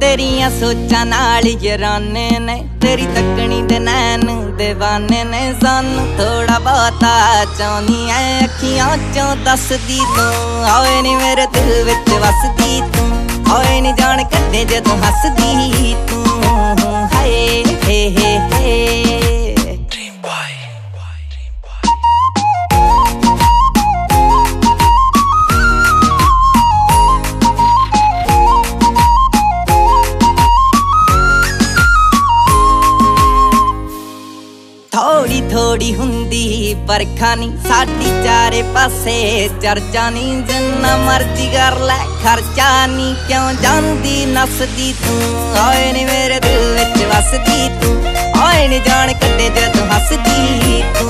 तेरिया सोचा नाल यराने ने, तेरी तकनी दे नैन दीवाने ने। सानू थोड़ा बहुता चाहनी है, अखियां चों दसदी तू। होए नी मेरे दिल विच वसदी तू, होए नी जान कड्डे जदों हसदी तू। हाय हे हे हे थोड़ी थोड़ी हुंदी बरखा नी, साडी चारे पासे चर्चा नी। जिन्ना मर्जी कर लै खर्चा नी, क्यों जांदी नसदी तू। होए नी मेरे दिल विच वसदी तू, होए नी जान कड्डे जदों हसदी तू।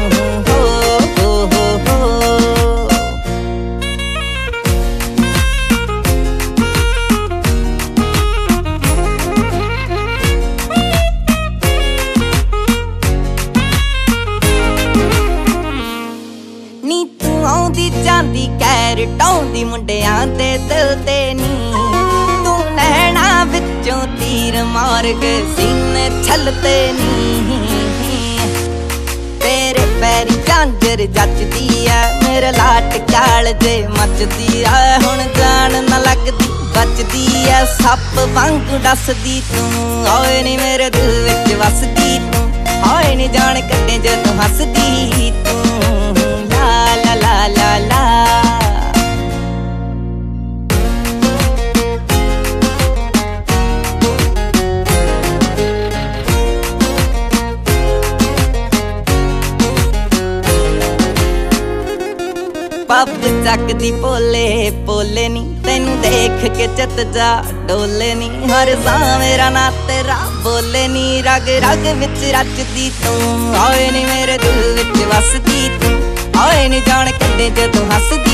आउंदी जांदी कैर टाउंदी मुंडियां दे दिल ते नी। तू नैना विचों तीर मार के सीने छलते नी। तेरे पैरी झांजर जचदी ऐ, मेरे लाट कैल जे मचदी ऐ। हुण जान न लगदी बचदी ऐ, सप वांग डसदी तू। होए नी मेरे दिल विच वसदी तू, होए नी जान कड्डे जदों हसदी तू। ला ला ला ला पब चकदी पोले पोले नी, तेनू देख के चित जा डोले नी। हर सा मेरा ना तेरा बोले नी, रग रग विच रचदी तू। होए नी मेरे दिल विच वसदी तू, होए नी जान कड्डे जदों हसदी